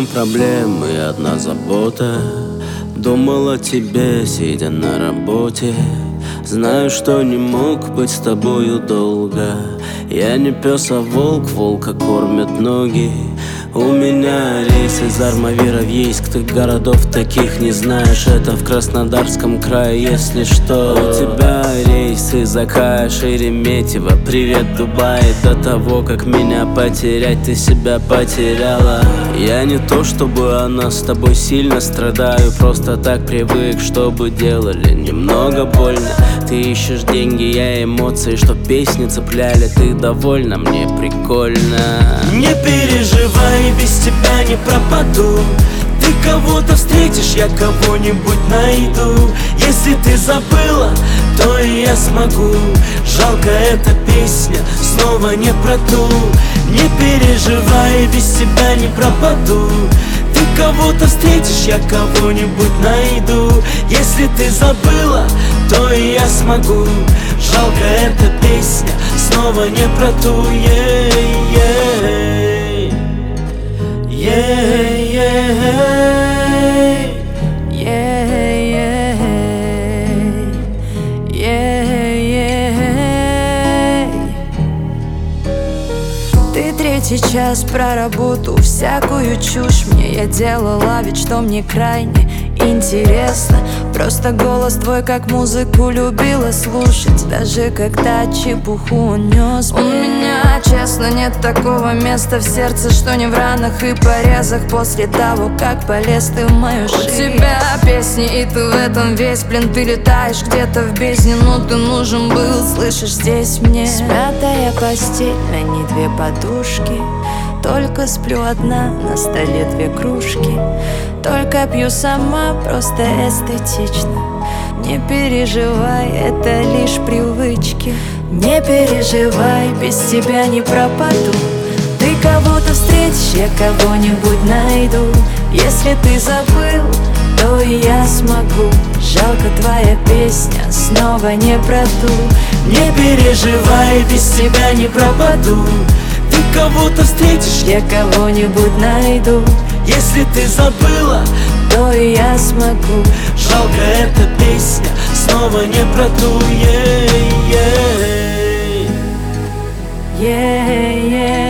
миллион проблем и одна забота. Думал о тебе, сидя на работе. Знаю, что не мог быть с тобою долго. Я не пес, а волк, волка кормят ноги. У меня рейс из Армавира в Ейск. Ты городов таких не знаешь, это в Краснодарском крае, если что. У тебя рейс из Акая, Шереметьево. Привет, Дубай. До того, как меня потерять, ты себя потеряла. Я не то, чтобы она с тобой сильно страдаю. Просто так привык, чтобы делали немного больно. Ты ищешь деньги, я эмоции, чтоб песни цепляли. Ты довольна, мне прикольно. Не переживай, без тебя не пропаду. Ты кого-то встретишь, я кого-нибудь найду. Если ты забыла, то и я смогу. Жалко, эта песня снова не про ту. Не переживай, без тебя не пропаду. Ты кого-то встретишь, я кого-нибудь найду. Если ты забыла, то и я смогу. Жалко, эта песня снова не про ту. Ты третий час про работу, всякую чушь мне я делала, ведь что мне крайне интересно. Просто голос твой как музыку любила слушать, даже когда чепуху он нес мне. У меня, честно, нет такого места в сердце, что не в ранах и порезах после того, как полез ты в мою шею. У тебя песни, и ты в этом весь, блин, ты летаешь где-то в бездне, но ты нужен был, слышишь, здесь мне. Смятая постель, на ней две подушки, только сплю одна, на столе две кружки. Только пью сама, просто эстетично. Не переживай, это лишь привычки. Не переживай, без тебя не пропаду. Ты кого-то встретишь, я кого-нибудь найду. Если ты забыл, то и я смогу. Жалко, твоя песня снова не про ту. Не переживай, без тебя не пропаду. Ты кого-то встретишь, я кого-нибудь найду. Если ты забыла, то и я смогу. Жалко, эта песня снова не про ту. Yeah, yeah.